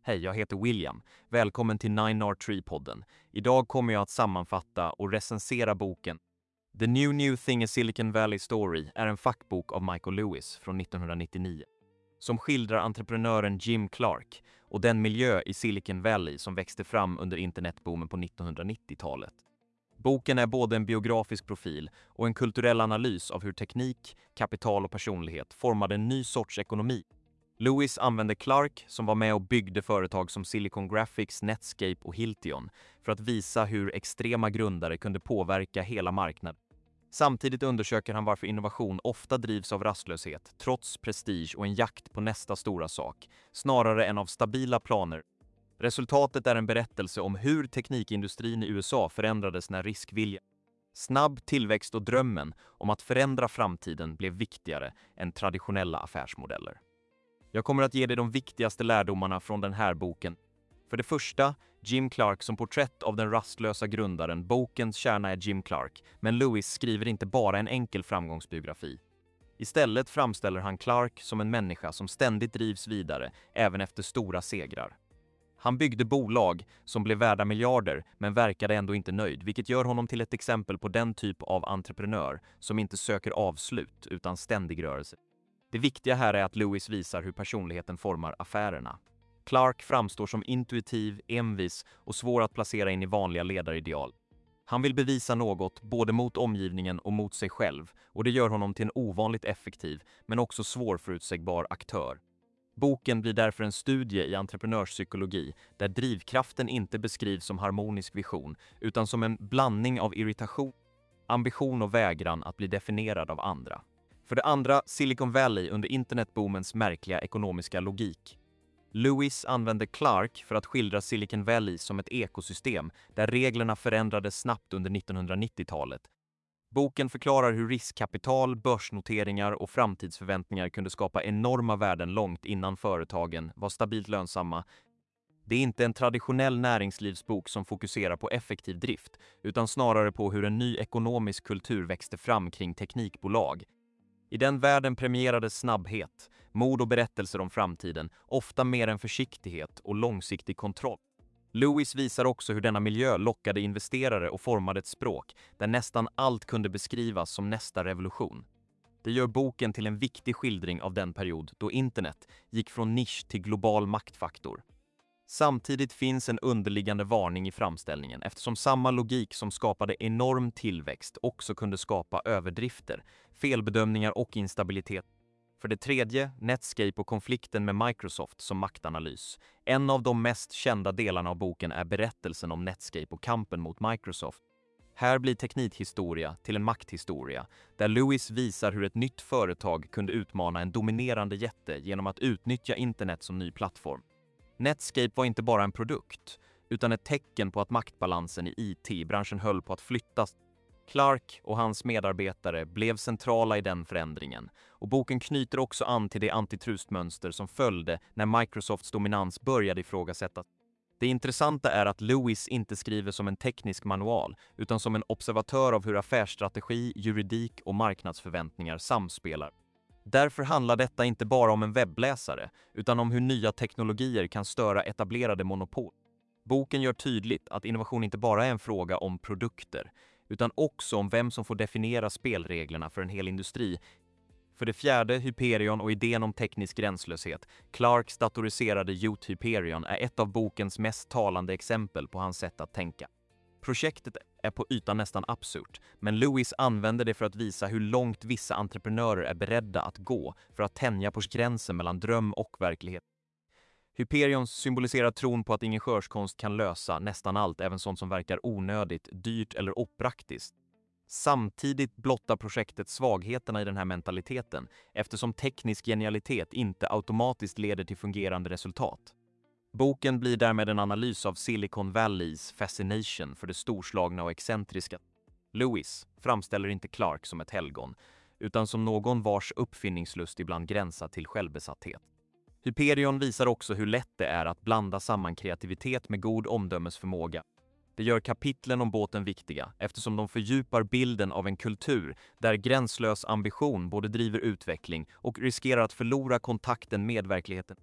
Hej, jag heter William. Välkommen till 9R3-podden. Idag kommer jag att sammanfatta och recensera boken The New Thing, A Silicon Valley Story är en fackbok av Michael Lewis från 1999 som skildrar entreprenören Jim Clark och den miljö i Silicon Valley som växte fram under internetboomen på 1990-talet. Boken är både en biografisk profil och en kulturell analys av hur teknik, kapital och personlighet formade en ny sorts ekonomi. Lewis använde Clark, som var med och byggde företag som Silicon Graphics, Netscape och Hiltion, för att visa hur extrema grundare kunde påverka hela marknaden. Samtidigt undersöker han varför innovation ofta drivs av rastlöshet, trots prestige och en jakt på nästa stora sak, snarare än av stabila planer. Resultatet är en berättelse om hur teknikindustrin i USA förändrades när riskvilja, snabb tillväxt och drömmen om att förändra framtiden blev viktigare än traditionella affärsmodeller. Jag kommer att ge dig de viktigaste lärdomarna från den här boken. För det första, Jim Clark som porträtt av den rastlösa grundaren. Bokens kärna är Jim Clark, men Lewis skriver inte bara en enkel framgångsbiografi. Istället framställer han Clark som en människa som ständigt drivs vidare, även efter stora segrar. Han byggde bolag som blev värda miljarder, men verkade ändå inte nöjd, vilket gör honom till ett exempel på den typ av entreprenör som inte söker avslut utan ständig rörelse. Det viktiga här är att Lewis visar hur personligheten formar affärerna. Clark framstår som intuitiv, envis och svår att placera in i vanliga ledarideal. Han vill bevisa något både mot omgivningen och mot sig själv, och det gör honom till en ovanligt effektiv men också svårförutsägbar aktör. Boken blir därför en studie i entreprenörspsykologi där drivkraften inte beskrivs som harmonisk vision utan som en blandning av irritation, ambition och vägran att bli definierad av andra. För det andra, Silicon Valley under internetboomens märkliga ekonomiska logik. Lewis använde Clark för att skildra Silicon Valley som ett ekosystem där reglerna förändrades snabbt under 1990-talet. Boken förklarar hur riskkapital, börsnoteringar och framtidsförväntningar kunde skapa enorma värden långt innan företagen var stabilt lönsamma. Det är inte en traditionell näringslivsbok som fokuserar på effektiv drift, utan snarare på hur en ny ekonomisk kultur växte fram kring teknikbolag. I den världen premierades snabbhet, mod och berättelser om framtiden, ofta mer än försiktighet och långsiktig kontroll. Lewis visar också hur denna miljö lockade investerare och formade ett språk där nästan allt kunde beskrivas som nästa revolution. Det gör boken till en viktig skildring av den period då internet gick från nisch till global maktfaktor. Samtidigt finns en underliggande varning i framställningen eftersom samma logik som skapade enorm tillväxt också kunde skapa överdrifter, felbedömningar och instabilitet. För det tredje, Netscape och konflikten med Microsoft som maktanalys. En av de mest kända delarna av boken är berättelsen om Netscape och kampen mot Microsoft. Här blir teknikhistoria till en makthistoria, där Lewis visar hur ett nytt företag kunde utmana en dominerande jätte genom att utnyttja internet som ny plattform. Netscape var inte bara en produkt, utan ett tecken på att maktbalansen i IT-branschen höll på att flyttas. Clark och hans medarbetare blev centrala i den förändringen, och boken knyter också an till det antitrustmönster som följde när Microsofts dominans började ifrågasättas. Det intressanta är att Lewis inte skriver som en teknisk manual, utan som en observatör av hur affärsstrategi, juridik och marknadsförväntningar samspelar. Därför handlar detta inte bara om en webbläsare, utan om hur nya teknologier kan störa etablerade monopol. Boken gör tydligt att innovation inte bara är en fråga om produkter, utan också om vem som får definiera spelreglerna för en hel industri. För det fjärde, Hyperion och idén om teknisk gränslöshet. Clarks datoriserade Youth Hyperion är ett av bokens mest talande exempel på hans sätt att tänka. Projektet är på ytan nästan absurt, men Lewis använder det för att visa hur långt vissa entreprenörer är beredda att gå för att tänja på gränsen mellan dröm och verklighet. Hyperion symboliserar tron på att ingenjörskonst kan lösa nästan allt, även sånt som verkar onödigt, dyrt eller opraktiskt. Samtidigt blottar projektet svagheterna i den här mentaliteten, eftersom teknisk genialitet inte automatiskt leder till fungerande resultat. Boken blir därmed en analys av Silicon Valleys fascination för det storslagna och excentriska. Lewis framställer inte Clark som ett helgon, utan som någon vars uppfinningslust ibland gränsar till självbesatthet. Hyperion visar också hur lätt det är att blanda samman kreativitet med god omdömesförmåga. Det gör kapitlen om båten viktiga, eftersom de fördjupar bilden av en kultur där gränslös ambition både driver utveckling och riskerar att förlora kontakten med verkligheten.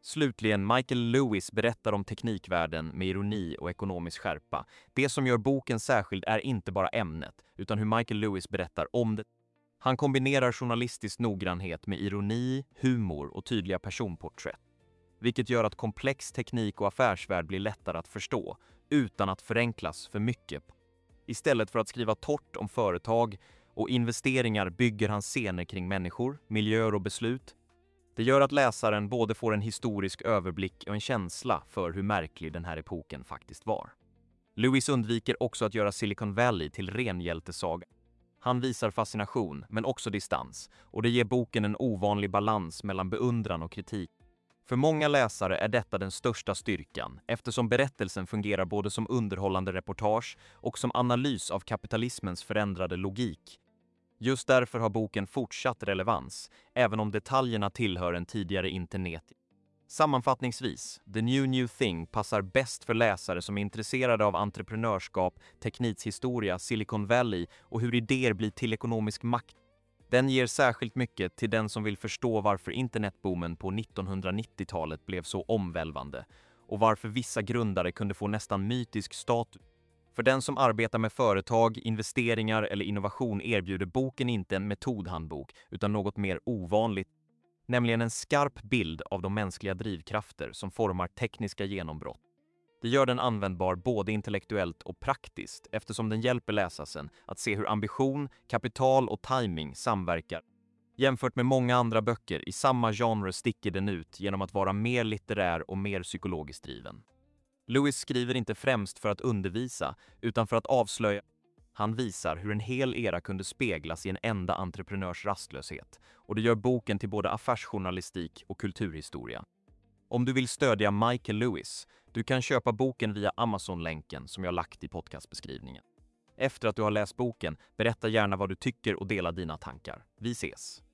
Slutligen, Michael Lewis berättar om teknikvärlden med ironi och ekonomisk skärpa. Det som gör boken särskild är inte bara ämnet, utan hur Michael Lewis berättar om det. Han kombinerar journalistisk noggrannhet med ironi, humor och tydliga personporträtt, vilket gör att komplex teknik och affärsvärld blir lättare att förstå, utan att förenklas för mycket. Istället för att skriva torrt om företag och investeringar bygger han scener kring människor, miljöer och beslut. Det gör att läsaren både får en historisk överblick och en känsla för hur märklig den här epoken faktiskt var. Lewis undviker också att göra Silicon Valley till ren hjältesaga. Han visar fascination, men också distans, och det ger boken en ovanlig balans mellan beundran och kritik. För många läsare är detta den största styrkan, eftersom berättelsen fungerar både som underhållande reportage och som analys av kapitalismens förändrade logik. Just därför har boken fortsatt relevans, även om detaljerna tillhör en tidigare internet. Sammanfattningsvis, The New Thing passar bäst för läsare som är intresserade av entreprenörskap, teknikhistoria, Silicon Valley och hur idéer blir till ekonomisk makt. Den ger särskilt mycket till den som vill förstå varför internetboomen på 1990-talet blev så omvälvande och varför vissa grundare kunde få nästan mytisk status. För den som arbetar med företag, investeringar eller innovation erbjuder boken inte en metodhandbok utan något mer ovanligt, nämligen en skarp bild av de mänskliga drivkrafter som formar tekniska genombrott. Det gör den användbar både intellektuellt och praktiskt eftersom den hjälper läsaren att se hur ambition, kapital och timing samverkar. Jämfört med många andra böcker i samma genre sticker den ut genom att vara mer litterär och mer psykologiskt driven. Lewis skriver inte främst för att undervisa utan för att avslöja. Han visar hur en hel era kunde speglas i en enda entreprenörs rastlöshet, och det gör boken till både affärsjournalistik och kulturhistoria. Om du vill stödja Michael Lewis, du kan köpa boken via Amazon-länken som jag lagt i podcastbeskrivningen. Efter att du har läst boken, berätta gärna vad du tycker och dela dina tankar. Vi ses!